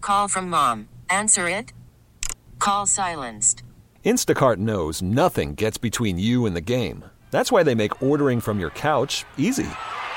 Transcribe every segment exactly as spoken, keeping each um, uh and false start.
call from mom. Answer it. Call silenced. Instacart knows nothing gets between you and the game. That's why they make ordering from your couch easy.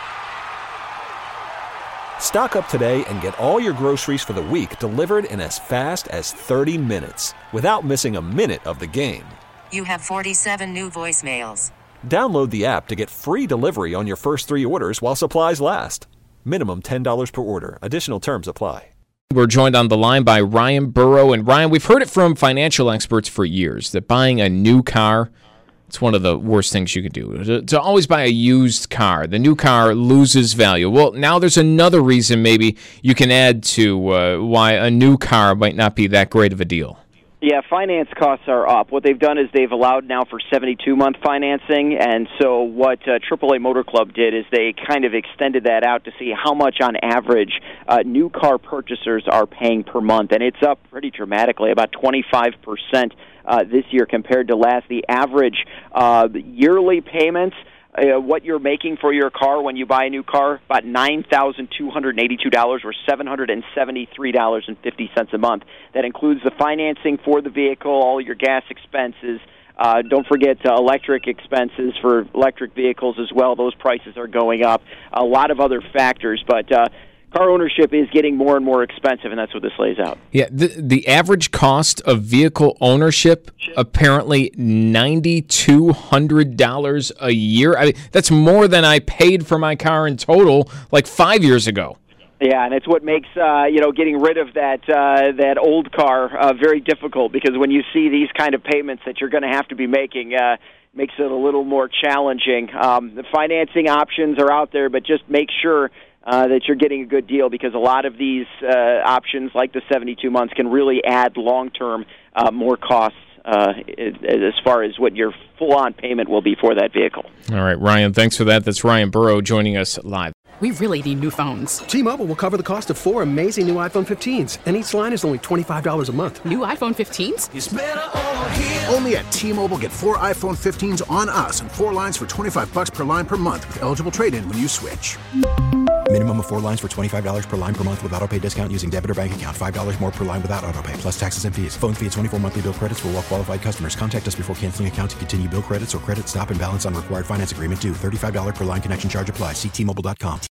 Stock up today and get all your groceries for the week delivered in as fast as thirty minutes without missing a minute of the game. You have forty-seven new voicemails. Download the app to get free delivery on your first three orders while supplies last. Minimum ten dollars per order. Additional terms apply. We're joined on the line by Ryan Burrow. And Ryan, we've heard it from financial experts for years that buying a new car, it's one of the worst things you could do. To, to always buy a used car. The new car loses value. Well, now there's another reason maybe you can add to uh, why a new car might not be that great of a deal. Yeah, finance costs are up. What they've done is they've allowed now for seventy-two month financing, and so what uh, triple A Motor Club did is they kind of extended that out to see how much, on average, uh, new car purchasers are paying per month, and it's up pretty dramatically, about twenty-five percent uh, this year compared to last. The average uh, yearly payments, Uh, what you're making for your car when you buy a new car, about nine thousand two hundred eighty-two dollars or seven hundred seventy-three dollars and fifty cents a month. That includes the financing for the vehicle, all your gas expenses. Uh, don't forget uh, electric expenses for electric vehicles as well. Those prices are going up. A lot of other factors, but uh, car ownership is getting more and more expensive, and that's what this lays out. Yeah, the, the average cost of vehicle ownership, apparently nine thousand two hundred dollars a year. I mean, that's more than I paid for my car in total like five years ago. Yeah, and it's what makes uh, you know getting rid of that uh, that old car uh, very difficult, because when you see these kind of payments that you're going to have to be making, uh, makes it a little more challenging. Um, the financing options are out there, but just make sure Uh, that you're getting a good deal, because a lot of these uh, options, like the seventy-two months, can really add long-term uh, more costs uh, as far as what your full-on payment will be for that vehicle. All right, Ryan, thanks for that. That's Ryan Burrow joining us live. We really need new phones. T-Mobile will cover the cost of four amazing new iPhone fifteens, and each line is only twenty-five dollars a month. New iPhone fifteens? It's better over here. Only at T-Mobile, get four iPhone fifteens on us and four lines for twenty-five bucks per line per month with eligible trade-in when you switch. Minimum of four lines for twenty-five dollars per line per month with autopay discount using debit or bank account. five dollars more per line without autopay, plus taxes and fees. Phone fee at twenty-four monthly bill credits for well-qualified customers. Contact us before canceling account to continue bill credits or credit stop and balance on required finance agreement due. thirty-five dollars per line connection charge applies. See T Mobile dot com.